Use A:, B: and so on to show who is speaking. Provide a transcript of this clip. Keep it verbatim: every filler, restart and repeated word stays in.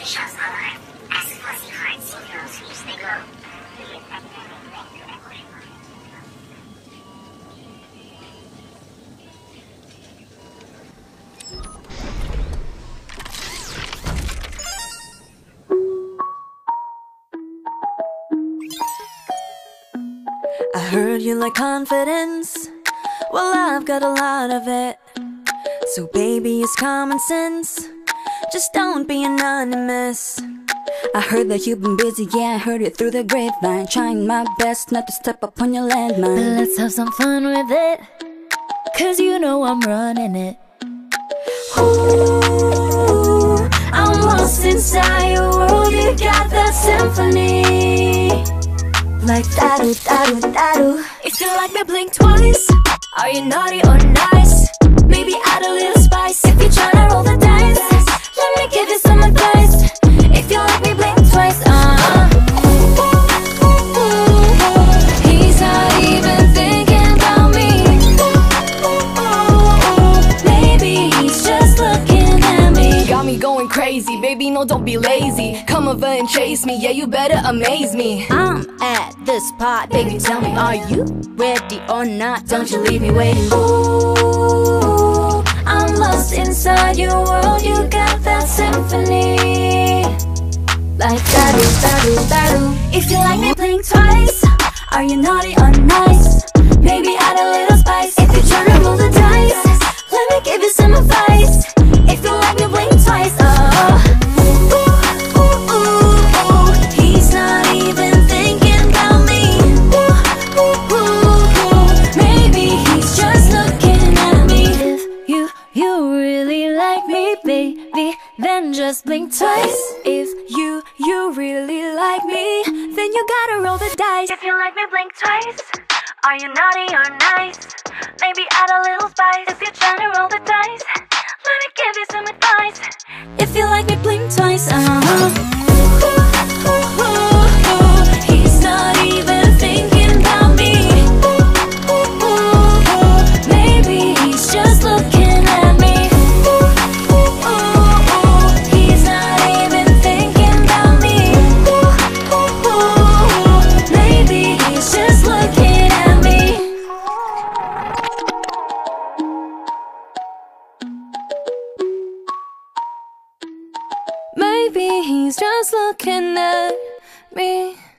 A: shops online. Ask Fuzzy Hearts see girls who use the glow.
B: I heard you like confidence. Well, I've got a lot of it. So baby, it's common sense. Just don't be anonymous. I heard that you've been busy, yeah, I heard it through the grapevine. Trying my best not to step up on your landmine.
C: But let's have some fun with it, cause you know I'm running it.
B: Ooh, I'm lost inside your world, you got that symphony. Like da-do, da-do, da-do.
C: If you like me, blink twice. Are you naughty or nice? Maybe add a little spice. If you're tryna roll the dice, let me give you some advice. If you like me, blink twice. Uh-uh. He's not even thinking about me. Maybe he's just looking at me.
D: Got me going crazy, baby, no, don't be lazy. Come over and chase me, yeah, you better amaze me.
B: I'm at the spot, baby, tell me, are you ready or not? Don't you leave me waiting. Ooh, I'm lost inside your world, you got that symphony. Like da-do, da-do, da-do. If you like me, blink twice. Are you naughty or nice? Maybe add a little spice. If you're trying to roll the dice, let me give you some advice. If you like me, blink twice. Oh, ooh, ooh, ooh, ooh. He's not even thinking about me. Ooh, ooh, ooh, ooh. Maybe he's just looking at me.
C: If you, you really like me, baby, then just blink twice.
B: If you, you really like me, then you gotta roll the dice.
A: If you like me, blink twice. Are you naughty or nice? Maybe add a little spice. If you're trying to roll the dice, let me give you some advice.
B: If you like me, blink twice. Uh-huh. Ooh, ooh, ooh, ooh. He's not even thinking about me. Ooh, ooh, ooh, ooh. Maybe he's just looking at me. Ooh, ooh, ooh, ooh. He's not even thinking about me. Ooh, ooh, ooh, ooh. Maybe he's just looking at me. Maybe he's just looking at me.